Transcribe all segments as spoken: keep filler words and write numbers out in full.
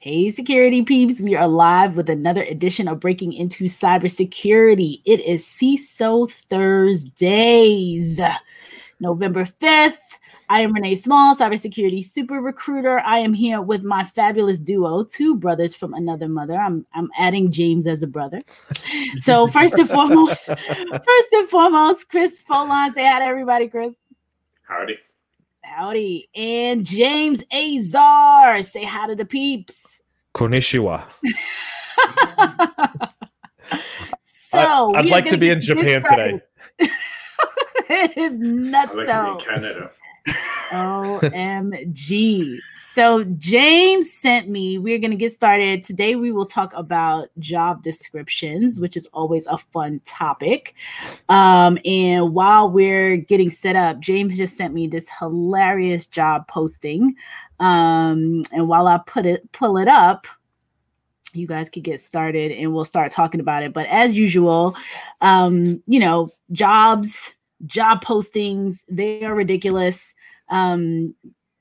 Hey, security peeps. We are live with another edition of Breaking Into Cybersecurity. It is C I S O Thursdays, November fifth. I am Renee Small, cybersecurity super recruiter. I am here with my fabulous duo, two brothers from another mother. I'm I'm adding James as a brother. So first and foremost, first and foremost, Chris Folon. Say hi to everybody, Chris. Howdy. Howdy. And James Azar. Say hi to the peeps. Konnichiwa. So I, I'd like to be in Japan today. It is nuts. I'd like to be in Canada. O M G. So James sent me, we're going to get started. Today we will talk about job descriptions, which is always a fun topic. Um, and while we're getting set up, James just sent me this hilarious job posting. Um, and while I put it, pull it up, you guys could get started and we'll start talking about it. But as usual, um, you know, jobs, job postings, they are ridiculous. Um,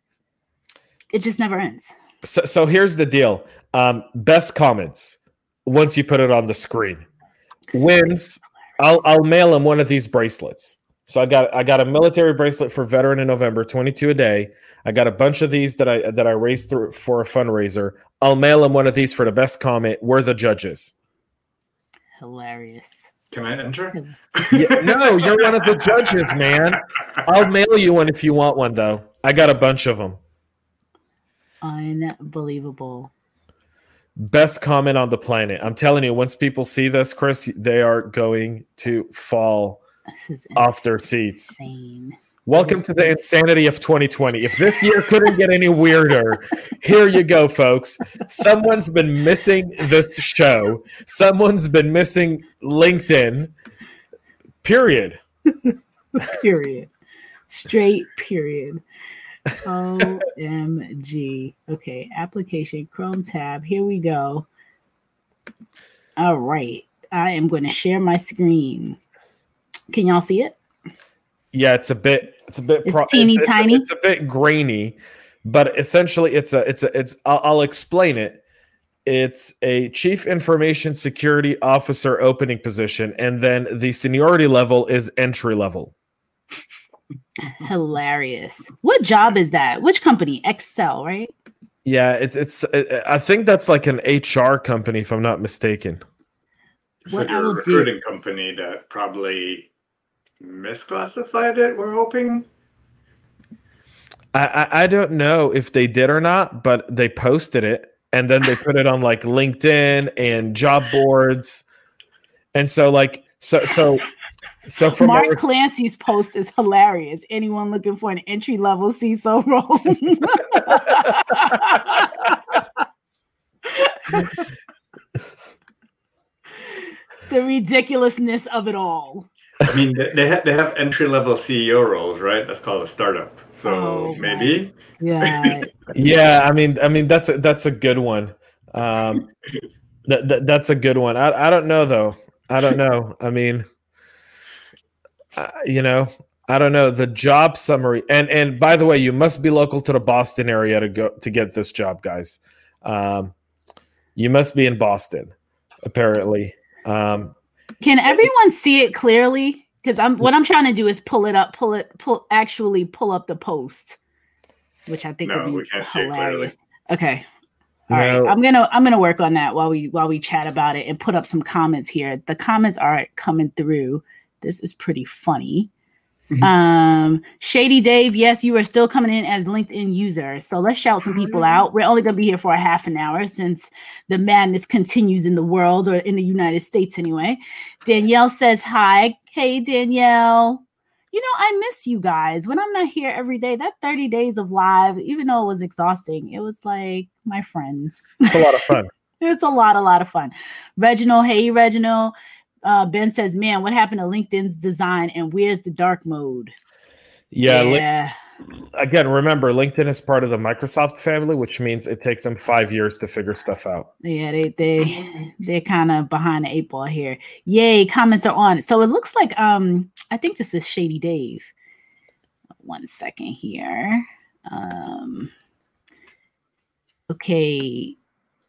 it just never ends. So, so here's the deal. Um, best comments once you put it on the screen wins. I'll I'll mail him one of these bracelets. So I got I got a military bracelet for Veteran in November, twenty-two a day. I got a bunch of these that I that I raised through for a fundraiser. I'll mail him one of these for the best comment. We're the judges. Hilarious. Can I enter? Yeah, no, you're one of the judges, man. I'll mail you one if you want one, though. I got a bunch of them. Unbelievable. Best comment on the planet. I'm telling you, once people see this, Chris, they are going to fall off their seats. Insane. Welcome to the insanity of twenty twenty. If this year couldn't get any weirder, here you go, folks. Someone's been missing this show. Someone's been missing LinkedIn. Period. Period. Straight period. O M G. Okay, application, Chrome tab. Here we go. All right. I am going to share my screen. Can y'all see it? Yeah, it's a bit it's a bit it's pro- teeny it's tiny. A, it's a bit grainy, but essentially it's a it's a it's I'll, I'll explain it. It's a chief information security officer opening position, and then the seniority level is entry level. Hilarious. What job is that? Which company? Excel, right? Yeah, it's it's I think that's like an H R company, if I'm not mistaken. So What I you're a will recruiting do- company that probably misclassified it, we're hoping. I, I I don't know if they did or not, but they posted it and then they put it on like LinkedIn and job boards, and so like so so so from Mark our, Clancy's post is hilarious. Anyone looking for an entry level C I S O role? The ridiculousness of it all. I mean, they, they, have, they have entry-level C E O roles, right? That's called a startup. So Oh, maybe. Yeah. yeah, I mean I mean that's a, that's a good one. Um, that, that that's a good one. I I don't know though. I don't know. I mean, uh, you know, I don't know the job summary. And and by the way, you must be local to the Boston area to go to get this job, guys. Um, you must be in Boston, apparently. Um, Can everyone see it clearly? Because I'm what I'm trying to do is pull it up, pull it, pull actually pull up the post, which I think No, would be we can't see it hilarious. clearly. Okay. All No. right. I'm gonna I'm gonna work on that while we while we chat about it and put up some comments here. The comments are coming through. This is pretty funny. Um, Shady Dave, yes, you are still coming in as LinkedIn user. So let's shout some people out. We're only going to be here for a half an hour since the madness continues in the world, or in the United States anyway. Danielle says hi. Hey, Danielle. You know, I miss you guys. When I'm not here every day, that thirty days of live, even though it was exhausting, it was like my friends. it's a lot of fun. It's a lot, a lot of fun. Reginald, hey, Reginald. Uh, Ben says, man, what happened to LinkedIn's design and where's the dark mode? Yeah. Yeah. Lin- again, remember, LinkedIn is part of the Microsoft family, which means it takes them five years to figure stuff out. Yeah, they they they're kind of behind the eight ball here. Yay, comments are on. So it looks like um I think this is Shady Dave. One second here. Um okay.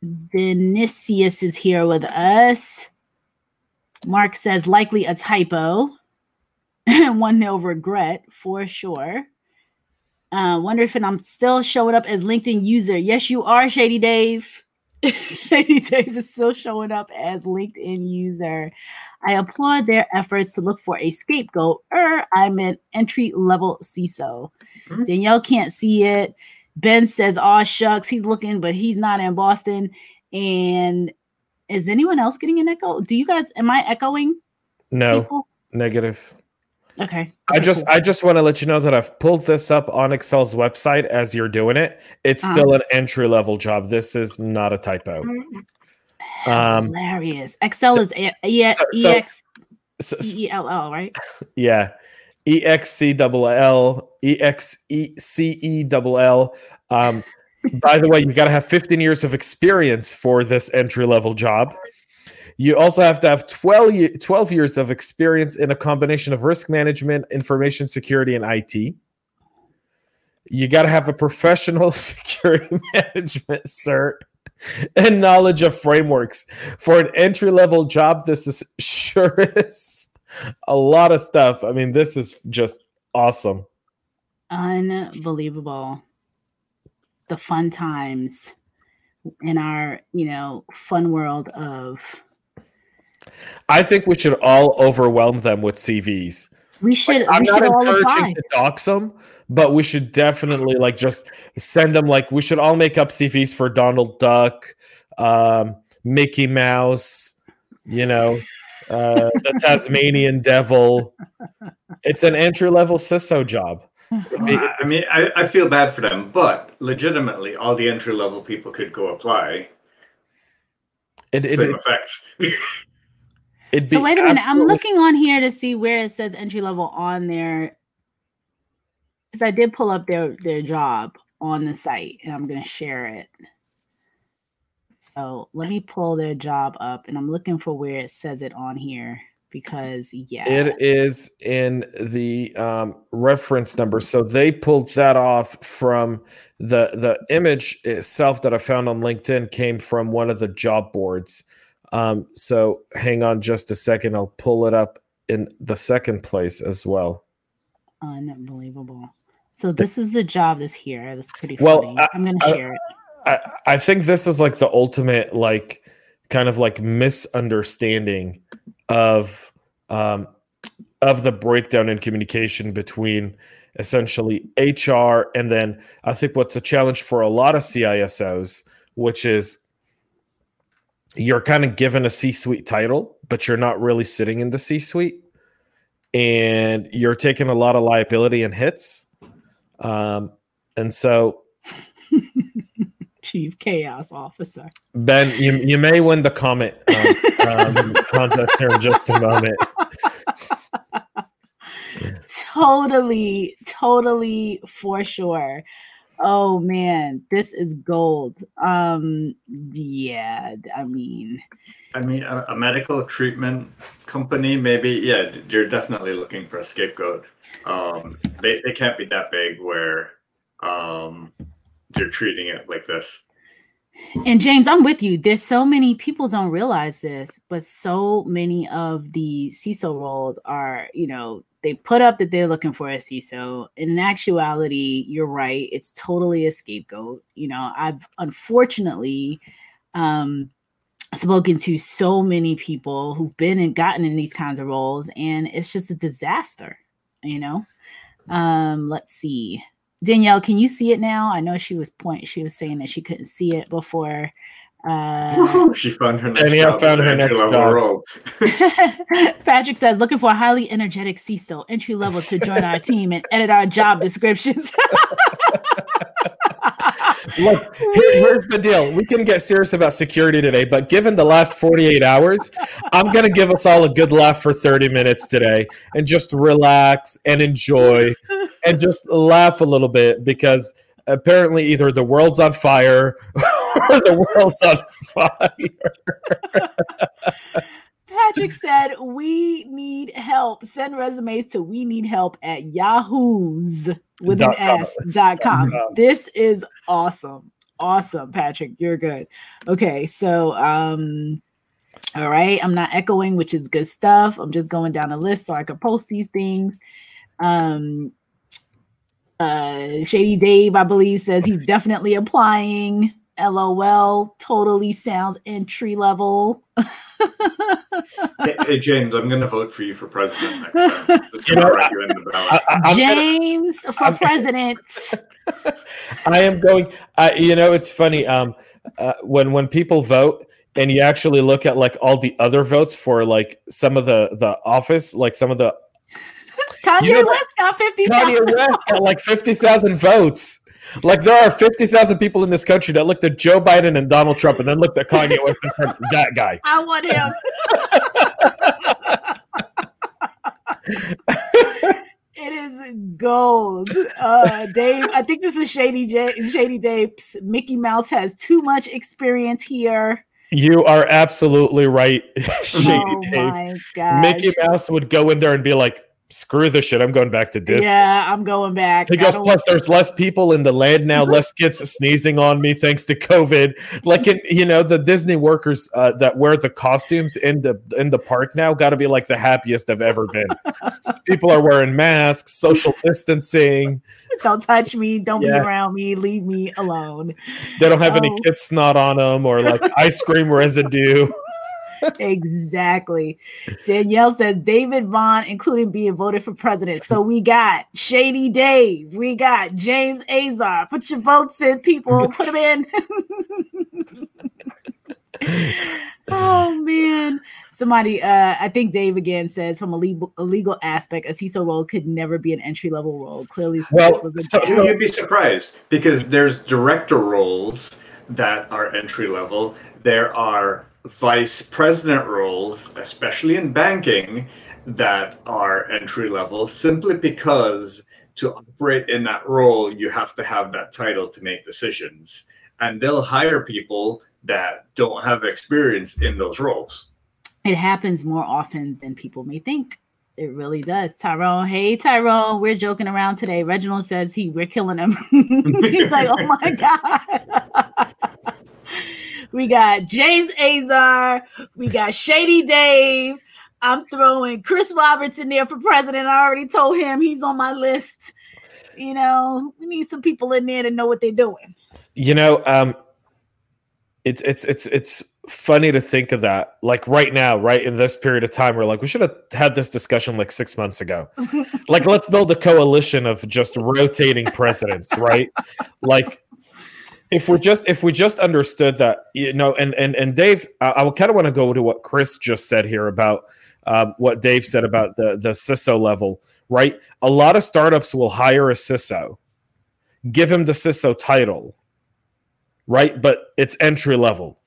Vinicius is here with us. Mark says likely a typo. One nil regret for sure. Uh, wonder if I'm still showing up as LinkedIn user. Yes, you are, Shady Dave. Shady Dave is still showing up as LinkedIn user. I applaud their efforts to look for a scapegoat. Er, I'm an entry-level C I S O. Mm-hmm. Danielle can't see it. Ben says, aw, shucks, he's looking, but he's not in Boston. And is anyone else getting an echo? Do you guys, am I echoing? No, people? Negative. Okay. okay. I just, cool. I just want to let you know that I've pulled this up on Excel's website as you're doing it. It's uh-huh. still an entry-level job. This is not a typo. Um, Hilarious. Excel is E X C E L L, right? Yeah. E X C L L, E X C E L L. Um, by the way, you got to have fifteen years of experience for this entry-level job. You also have to have twelve, twelve years of experience in a combination of risk management, information security, and I T. You got to have a professional security management cert and knowledge of frameworks. For an entry-level job, this is sure is a lot of stuff. I mean, this is just awesome. Unbelievable. The fun times in our, you know, fun world of... I think we should all overwhelm them with C Vs. We should. Like, I'm we not should encouraging all apply. to dox them, but we should definitely like just send them. Like we should all make up C Vs for Donald Duck, um, Mickey Mouse, you know, uh, the Tasmanian Devil. It's an entry level C I S O job. Well, I mean, I, I feel bad for them, but legitimately, all the entry level people could go apply. It, it, Same it, effects. It'd so be wait a minute. absolutely... I'm looking on here to see where it says entry level on there, because I did pull up their their job on the site, and I'm going to share it. So let me pull their job up, and I'm looking for where it says it on here, because yeah, it is in the um, reference number. So they pulled that off from the the image itself that I found on LinkedIn came from one of the job boards. Um, so hang on just a second. I'll pull it up in the second place as well. Unbelievable. So this is the job that's here. That's pretty well, funny. I, I'm going to share it. I, I think this is like the ultimate, like kind of like misunderstanding of, um, of the breakdown in communication between essentially H R. And then I think what's a challenge for a lot of C I S Os, which is, you're kind of given a C-suite title, but you're not really sitting in the C-suite, and you're taking a lot of liability and hits. Um, and so, Chief Chaos Officer Ben, you you may win the comment um, um, contest here in just a moment. Totally, totally, for sure. Oh man, this is gold. Um, yeah, I mean, I mean, a, a medical treatment company, maybe, yeah, you're definitely looking for a scapegoat. Um, they they can't be that big where um you're treating it like this. And James, I'm with you. There's so many people don't realize this, but so many of the C I S O roles are, you know, they put up that they're looking for a C I S O. In actuality, you're right. It's totally a scapegoat. You know, I've unfortunately um, spoken to so many people who've been and gotten in these kinds of roles, and it's just a disaster, you know? Um, let's see. Danielle, can you see it now? I know she was point. She was saying that she couldn't see it before. Uh, she found her next Danielle job. found her next job. Patrick says, looking for a highly energetic C I S O, entry level, to join our team and edit our job descriptions. Look, here, here's the deal. We can get serious about security today, but given the last forty-eight hours, I'm going to give us all a good laugh for thirty minutes today and just relax and enjoy and just laugh a little bit, because apparently either the world's on fire or the world's on fire. Patrick said, we need help. Send resumes to we need help at yahoo's with an S dot com. This is awesome. Awesome, Patrick. You're good. Okay, so um, all right. I'm not echoing, which is good stuff. I'm just going down a list so I can post these things. Um, uh, Shady Dave, I believe, says he's definitely applying. LOL. Totally sounds entry level. hey, hey, James, I'm going to vote for you for president next time. It's going to write you in the ballot. I, I, James gonna, for I'm, president. I am going. Uh, you know, it's funny. Um, uh, when when people vote, and you actually look at like all the other votes for like some of the the office, like some of the Kanye you know, West got fifty thousand. Kanye West got like fifty thousand votes. Like there are fifty thousand people in this country that looked at Joe Biden and Donald Trump and then looked at Kanye West and said, that guy. I want him. It is gold. Uh, Dave, I think this is Shady J- Shady Dave. Mickey Mouse has too much experience here. You are absolutely right, Shady oh Dave. My gosh. Mickey Mouse would go in there and be like, screw this shit. I'm going back to Disney. Yeah, I'm going back. He goes, plus there's less people in the land now, less kids sneezing on me thanks to COVID. Like, in, you know, the Disney workers uh, that wear the costumes in the in the park now got to be like the happiest they've ever been. People are wearing masks, social distancing. Don't touch me. Don't yeah. be around me. Leave me alone. They don't have oh. any kid snot on them or like ice cream residue. Exactly. Danielle says David Vaughn, including being voted for president. So we got Shady Dave. We got James Azar. Put your votes in, people. Put them in. Oh, man. Somebody, uh, I think Dave again says from a legal, a legal aspect, a C I S O role could never be an entry-level role. Clearly, well, so, so you'd be surprised because there's director roles that are entry-level. There are vice president roles, especially in banking, that are entry level simply because to operate in that role, you have to have that title to make decisions. And they'll hire people that don't have experience in those roles. It happens more often than people may think. It really does. Tyrone, hey, Tyrone, we're joking around today. Reginald says he, we're killing him. He's like, oh my God. We got James Azar. We got Shady Dave. I'm throwing Chris Roberts in there for president. I already told him he's on my list. You know, we need some people in there to know what they're doing. You know, um, it's it's it's it's funny to think of that. Like right now, right in this period of time, we're like, we should have had this discussion like six months ago. Like, let's build a coalition of just rotating presidents, right? Like. If we just if we just understood that, you know, and and and Dave, I, I kind of want to go to what Chris just said here about um, what Dave said about the the C I S O level, right? A lot of startups will hire a C I S O, give him the C I S O title, right? But it's entry level.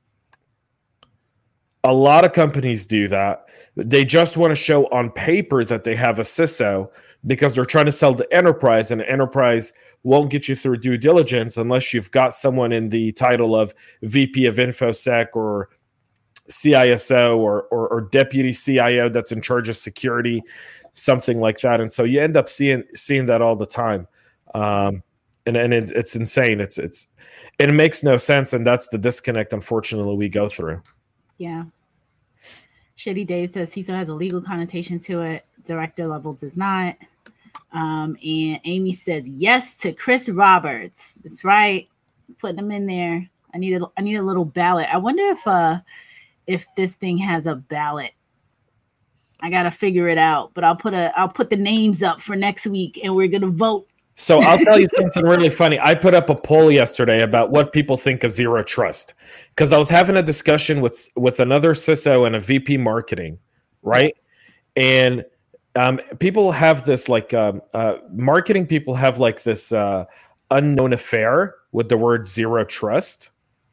A lot of companies do that. They just want to show on paper that they have a C I S O because they're trying to sell the enterprise, and enterprise won't get you through due diligence unless you've got someone in the title of V P of InfoSec or C I S O or, or, or deputy C I O that's in charge of security, something like that. And so you end up seeing seeing that all the time. Um, and and it, it's insane. It's it's it makes no sense, and that's the disconnect, unfortunately, we go through. Yeah. Shitty Dave says C I S O has a legal connotation to it. Director level does not. Um, and Amy says yes to Chris Roberts. That's right. Putting them in there. I need a I need a little ballot. I wonder if uh if this thing has a ballot. I gotta figure it out. But I'll put a I'll put the names up for next week, and we're gonna vote. So I'll tell you something really funny. I put up a poll yesterday about what people think of Zero Trust, because I was having a discussion with with another C I S O and a V P marketing, right? And um, people have this like um, uh, marketing people have like this uh, unknown affair with the word Zero Trust.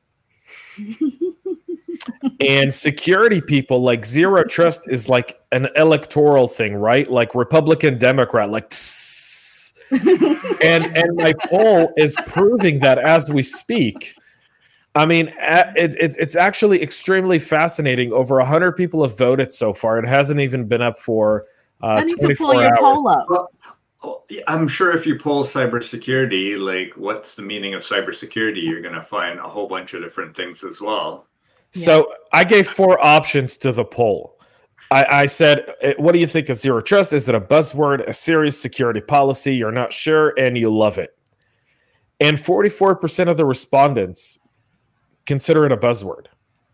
And security people, like Zero Trust is like an electoral thing, right? Like Republican, Democrat, like tss. and and my poll is proving that as we speak. I mean, it, it's it's actually extremely fascinating. Over one hundred people have voted so far. It hasn't even been up for uh, I need twenty-four to pull your hours. poll up. Well, I'm sure if you pull cybersecurity, like what's the meaning of cybersecurity, you're going to find a whole bunch of different things as well. So yeah. I gave four options to the poll. I, I said, what do you think of zero trust? Is it a buzzword, a serious security policy? You're not sure, and you love it. And forty-four percent of the respondents consider it a buzzword.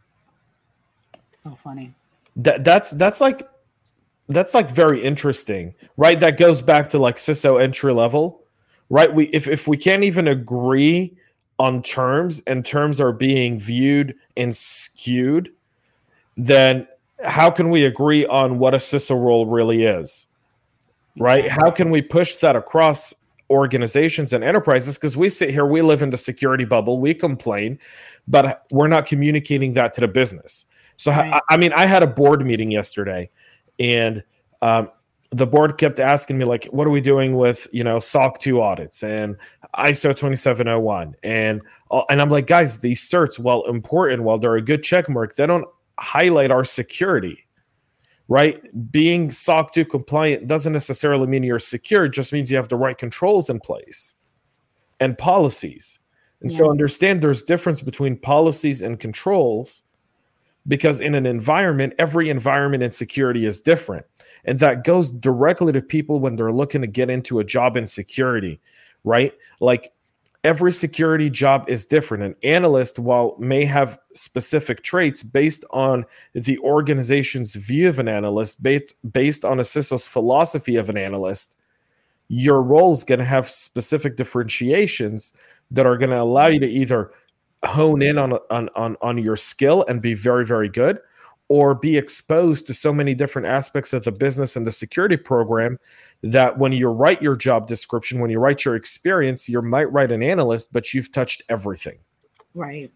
So funny. That that's that's like that's like very interesting, right? That goes back to like C I S O entry level, right? We if if we can't even agree on terms and terms are being viewed and skewed, then how can we agree on what a C I S O role really is, right? How can we push that across organizations and enterprises? Because we sit here, we live in the security bubble, we complain, but we're not communicating that to the business. So, right. I, I mean, I had a board meeting yesterday, and um, the board kept asking me, like, what are we doing with, you know, S O C two audits and I S O twenty-seven oh one? And, and I'm like, guys, these certs, while important, while they're a good check mark, they don't highlight our security, right? Being S O C two compliant doesn't necessarily mean you're secure. It just means you have the right controls in place and policies. And yeah. so understand there's difference between policies and controls, because in an environment, every environment in security is different. And that goes directly to people when they're looking to get into a job in security, right? Like every security job is different. An analyst, while may have specific traits based on the organization's view of an analyst, based, based on a C I S O's philosophy of an analyst, your role is going to have specific differentiations that are going to allow you to either hone in on, on, on, on your skill and be very, very good, or be exposed to so many different aspects of the business and the security program that when you write your job description, when you write your experience, you might write an analyst, but you've touched everything. Right.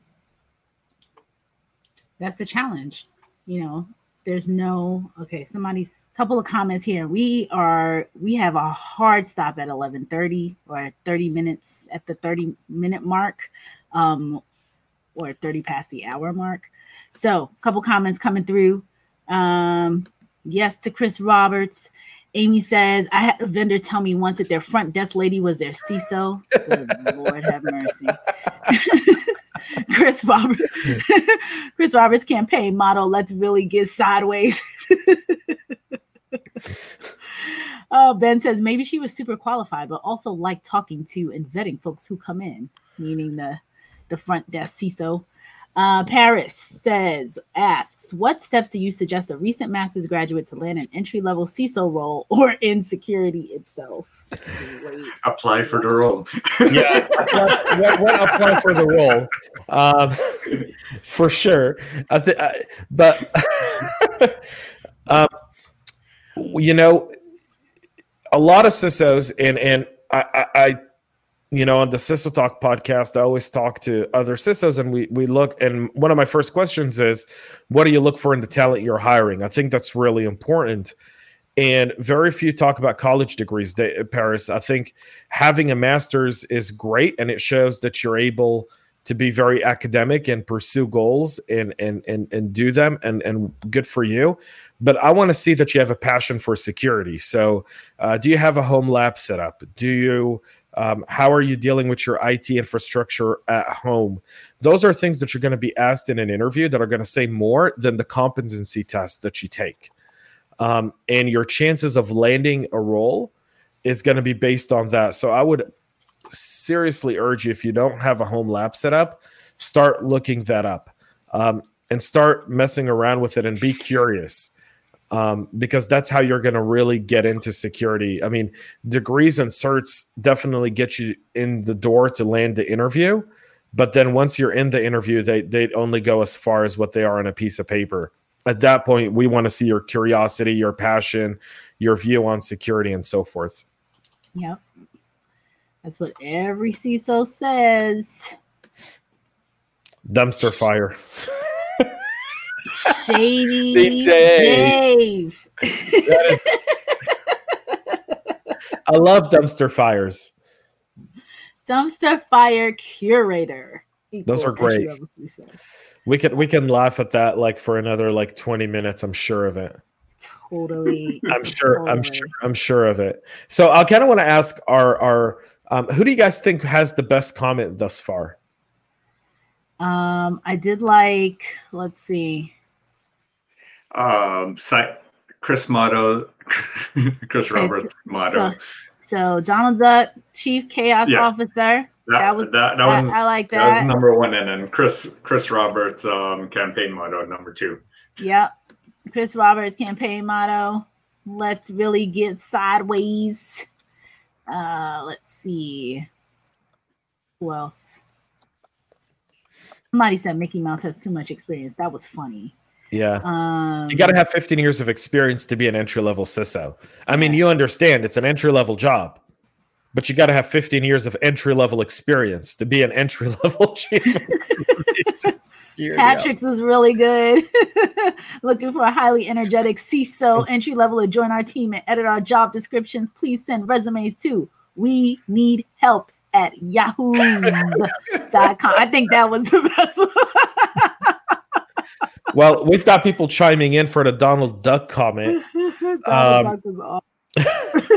That's the challenge. You know, there's no, okay, somebody's couple of comments here. We are, we have a hard stop at eleven thirty or thirty minutes at the thirty minute mark, um, or thirty past the hour mark. So a couple comments coming through. Um, yes to Chris Roberts. Amy says, I had a vendor tell me once that their front desk lady was their C I S O. Good Lord have mercy. Chris Roberts. Chris Roberts campaign motto, let's really get sideways. uh, Ben says, maybe she was super qualified, but also liked talking to and vetting folks who come in, meaning the, the front desk C I S O. Uh, Paris says, asks, what steps do you suggest a recent master's graduate to land an entry-level C I S O role or in security itself? Wait. Apply for the role. Yeah, what, what apply for the role? Um, for sure. I th- I, but, um, you know, a lot of C I S Os, and, and I, I, I you know, on the C I S O Talk podcast, I always talk to other C I S Os, and we we look, and one of my first questions is, what do you look for in the talent you're hiring? I think that's really important. And very few talk about college degrees, Paris. I think having a master's is great, and it shows that you're able to be very academic and pursue goals and and and, and do them, and, and good for you. But I want to see that you have a passion for security. So uh, do you have a home lab set up? Do you Um, how are you dealing with your I T infrastructure at home? Those are things that you're going to be asked in an interview that are going to say more than the competency tests that you take. Um, and your chances of landing a role is going to be based on that. So I would seriously urge you, if you don't have a home lab set up, start looking that up um, and start messing around with it and be curious. Um, because that's how you're going to really get into security. I mean, degrees and certs definitely get you in the door to land the interview, but then once you're in the interview, they they only go as far as what they are on a piece of paper. At that point, we want to see your curiosity, your passion, your view on security, and so forth. Yep. That's what every C I S O says. Dumpster fire. Shady Dave. Dave. I love dumpster fires. Dumpster fire curator. Those are great. We can we can laugh at that like for another like twenty minutes. I'm sure of it. Totally. I'm sure. Totally. I'm sure. I'm sure of it. So I kind of want to ask our our um, who do you guys think has the best comment thus far? Um, I did like. Let's see. Um, site Chris Motto, Chris Roberts Motto. So, so Donald Duck, Chief Chaos Yes. Officer. That, That was that, that I, one's- I like that was that. number one, and then Chris Chris Roberts um, campaign motto number two. Yep. Chris Roberts campaign motto. Let's really get sideways. Uh, let's see. Who else? Somebody said Mickey Mouse has too much experience. That was funny. Yeah. Um, You got to have fifteen years of experience to be an entry level C I S O. I mean, you understand it's an entry level job, but you got to have fifteen years of entry level experience to be an entry level chief. Patrick's was really good. Looking for a highly energetic C I S O entry level to join our team and edit our job descriptions. Please send resumes to we need help at yahoo dot com. I think that was the best one. Well, we've got people chiming in for the Donald Duck comment. Donald Um, Duck was awesome.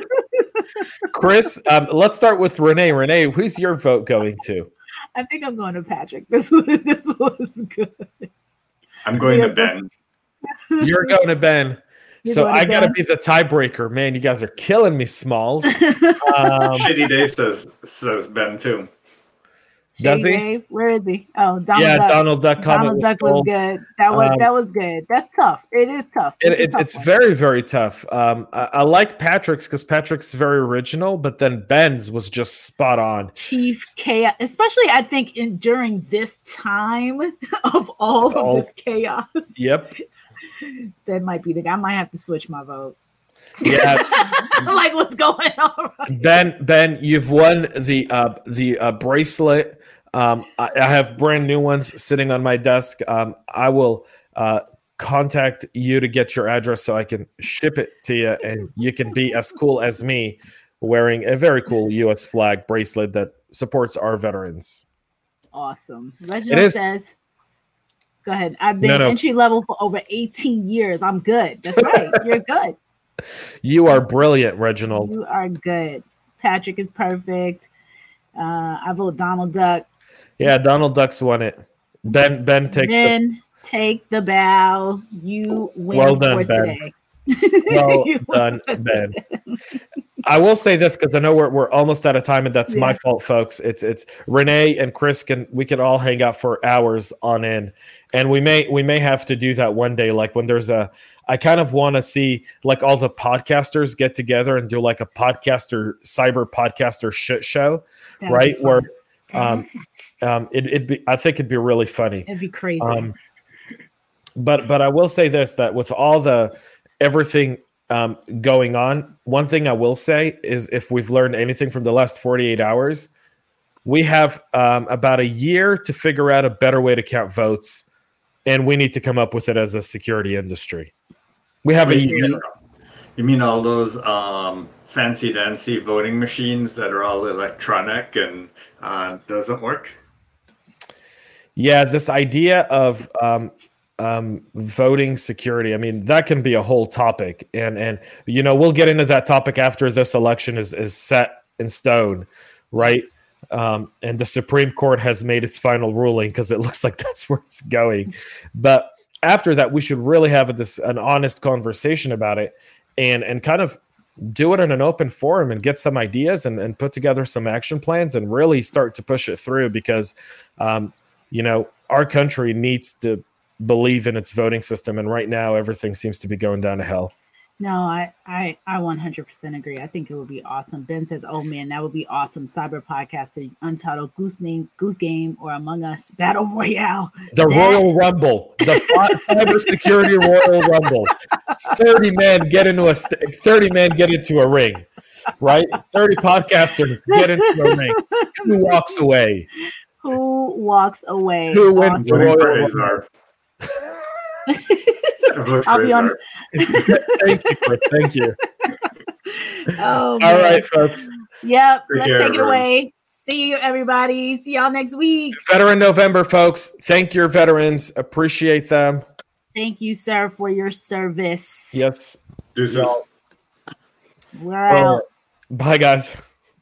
Chris, um, let's start with Renee. Renee, who's your vote going to? I think I'm going to Patrick. This was this was good. I'm going Yeah, to Ben. You're going to Ben. You're So going to I got to Ben? be the tiebreaker. Man, you guys are killing me, Smalls. Um, Shitty Dave says says Ben too. Does Shady he? Dave, where is he? Oh, Donald yeah, Duck. Donald Duck comment Donald was Duck was stole. good. That was Um, that was good. That's tough. It is tough. It, It's, a it, tough it's one. very, very tough. Um, I, I like Patrick's because Patrick's very original, but then Ben's was just spot on. Chief chaos, especially I think in during this time of all All- of this chaos. Yep. That might be the guy. I might have to switch my vote. Yeah. Like what's going on? Right? Ben, Ben, you've won the uh, the uh, bracelet. Um, I, I have brand new ones sitting on my desk. Um, I will uh, contact you to get your address so I can ship it to you, and you can be as cool as me, wearing a very cool U S flag bracelet that supports our veterans. Awesome. Reginald is- says, go ahead. I've been No, no. entry level for over eighteen years. I'm good. That's right. You're good. You are brilliant, Reginald. You are good. Patrick is perfect. Uh, I vote Donald Duck. Yeah, Donald Duck's won it. Ben, Ben takes the Then take the bow. You win Well done, for Ben. today. Well You done, win. Ben. I will say this because I know we're we're almost out of time, and that's my Yeah. fault, folks. It's it's Renee and Chris can we can all hang out for hours on end, and we may we may have to do that one day. Like when there's a, I kind of want to see like all the podcasters get together and do like a podcaster cyber podcaster shit show, That'd be right? fun. Where um um it, it'd be I think it'd be really funny. It'd be crazy. Um, but but I will say this, that with all the everything um, going on, one thing I will say is if we've learned anything from the last forty-eight hours, we have um, about a year to figure out a better way to count votes, and we need to come up with it as a security industry. We have a You year. mean, you mean all those um, fancy dancy voting machines that are all electronic and uh, doesn't work? Yeah, this idea of um, um, voting security. I mean, that can be a whole topic, and and you know we'll get into that topic after this election is is set in stone, right? Um, and the Supreme Court has made its final ruling because it looks like that's where it's going. But after that, we should really have a, this an honest conversation about it, and and kind of do it in an open forum and get some ideas and, and put together some action plans and really start to push it through because. Um, You know, our country needs to believe in its voting system, and right now everything seems to be going down to hell. No, I, I, I one hundred percent agree. I think it would be awesome. Ben says, "Oh man, that would be awesome." Cyber podcaster, Untitled, Goose Name, Goose Game, or Among Us Battle Royale. The That- Royal Rumble, the cybersecurity Royal Rumble. Thirty men get into a st- thirty men get into a ring, right? Thirty podcasters get into a ring. Who walks away? Who walks away? Who wins the Voting Royal for Rumble? Azar. Vote for I'll be Azar. honest. Thank you, Chris. Thank you. Oh, All man. right, folks. Yep. Take Let's care, take it everyone. away. See you, everybody. See y'all next week. Veteran November, folks. Thank your veterans. Appreciate them. Thank you, sir, for your service. Yes. Deuces. Y'all. We're out. Bye, guys.